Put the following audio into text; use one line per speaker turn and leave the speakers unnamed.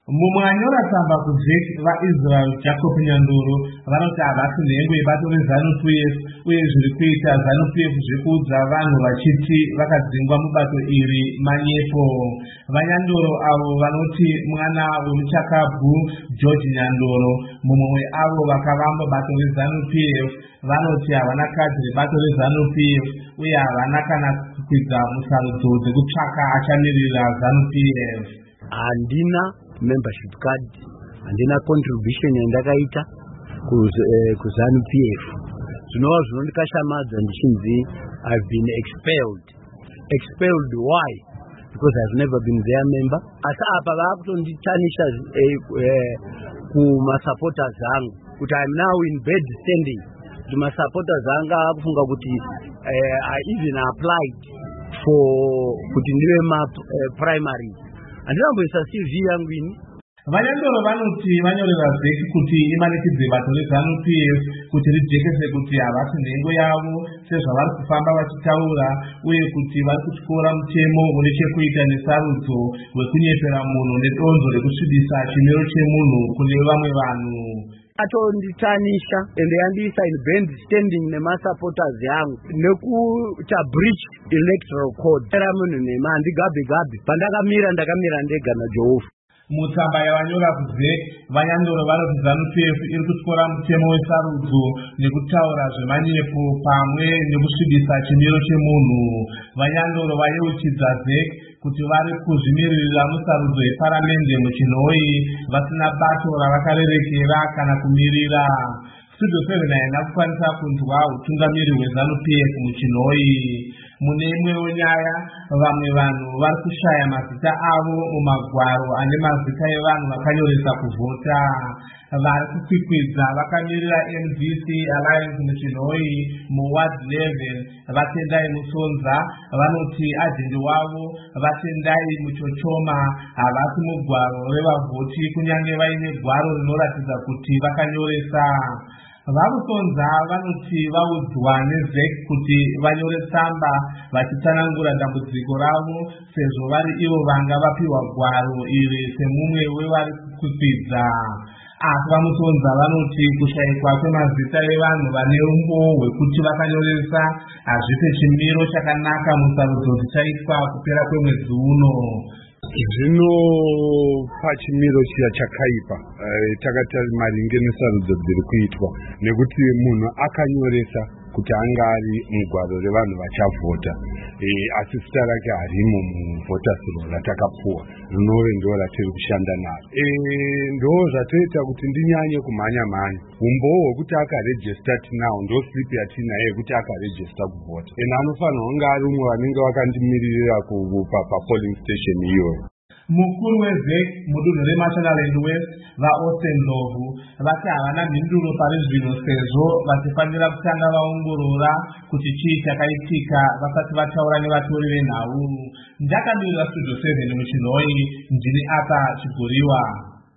Mumwanyora tsamba kuvheki vaIsrael Jacob Nyandoro vanoti havasi nhengo yebato reZANU-PF uye zviri kuita ZANU-PF zvekuudza vanhu vachiti vakadzingwa mubato iri manyepo. VaNyandoro avo vanoti mwana wemuchakabvu George Nyandoro mumwe weavo vakavamba bato reZANU-PF vanoti havana kadhi rebato reZANU-PF uye havana kana kukwidza musarudzo dzekutsvaka achamirira ZANU-PF.
Handina membership card, handina contribution yandakaita kuZANU-PF. Zvinova zvinondikashamadza ndichinzi I've been expelled. Expelled why? Because I've never been their member. Asi apa vakutonditanisha kumasupporters angu kuti I'm now in bad standing. Kuti masupporters anga akufunga kuti I even applied for kuti ndive primary. Andinamboisa CV yangu ini.
VaNyandoro vanoti vanyorera vheki kuti imanikidze bato reZANU-PF kuti rijekese kuti havasi nhengo yavo sezvavari kufamba vachitaura uye kuti vari kutyora mutemo une chekuita nesarudzo wekunyepera munhu nedonzo rekusvibisa chimiro chemunhu kune vamwe vanhu.
Atonditanisha ende yandiisa in band standing nemasupporters yangu nekuita breach electoral code. Era munhu nema handigabe pandakamira ndakamira ndega naJehovha.
Mutsamba yavanyora kuvheki VaNyandoro vanoti ZANU-PF iri kutyora mutemo wesarudzo nekutaura zvemanyepo pamwe nekusvibisa chimiro chemunhu. VaNyandoro vayeuchidza vheki kuti vari kuzvimiririra musarudzo yeparamende muchinhoi vasina bato ravakarerekera kana kumirira. Studio 7 haina kukwanisa kunzwa utungamiri hweZANU-PF muchinhoi. Mune imwewo nyaya, vamwe vanhu vari kushaya mazita avo mumagwaro ane mazita evanhu vakanyoresa kuvhota. Vari kukwikwidza vakamirira MDC Alliance muchinhoi muward 11 vatendai Musonza vanoti ajendi wavo vatendai Muchochoma havasi mugwaro revavhoti kunyange vaine gwaro rinoratidza kuti vakanyoresa. VaMusonza vanoti vaudzwa nevheki kuti vanyore tsamba vachitsanangura dambudziko ravo sezvo vari ivo vanga vapiwa gwaro iri semumwe wevari kukwikwidza. Asi VaMusonza vanoti kushayikwa kwemazita evanhu vane umboo hwekuti vakanyoresa hazvipe chimiro chakanaka musarudzo dzichaitwa kupera kwemwedzi uno.
Zvinopa chimiro chiya chakaipa takati maringe nesarudzo dziri kuitwa nekuti munhu akanyoresa kuti anga ari mugwaro revanhu vachavhota asi zita rake harimo muvhotasiro ratakapuwa rinove ndo ratiri kushanda naro. Ndo zvatoita kuti ndinyanye kumhanya-mhanya. Umboo hwekuti akaregister tinawo ndo slip yatinayo yekuti akaregister kuvhota. Anofanirwa kunge ari umwe vanenge vakandimirira papolling station iyoyo.
Mukuru wevheki mudunhu reMashonaland West vaAustin Ndlovu vati havana mhinduro pari zvino sezvo vachifanira kutanga vaongorora kuti chii chakaitika vasati vataura nevatori venhau. Ndakamirira Studio 7 muchinhoi, ndini Arthur Chiguriwa.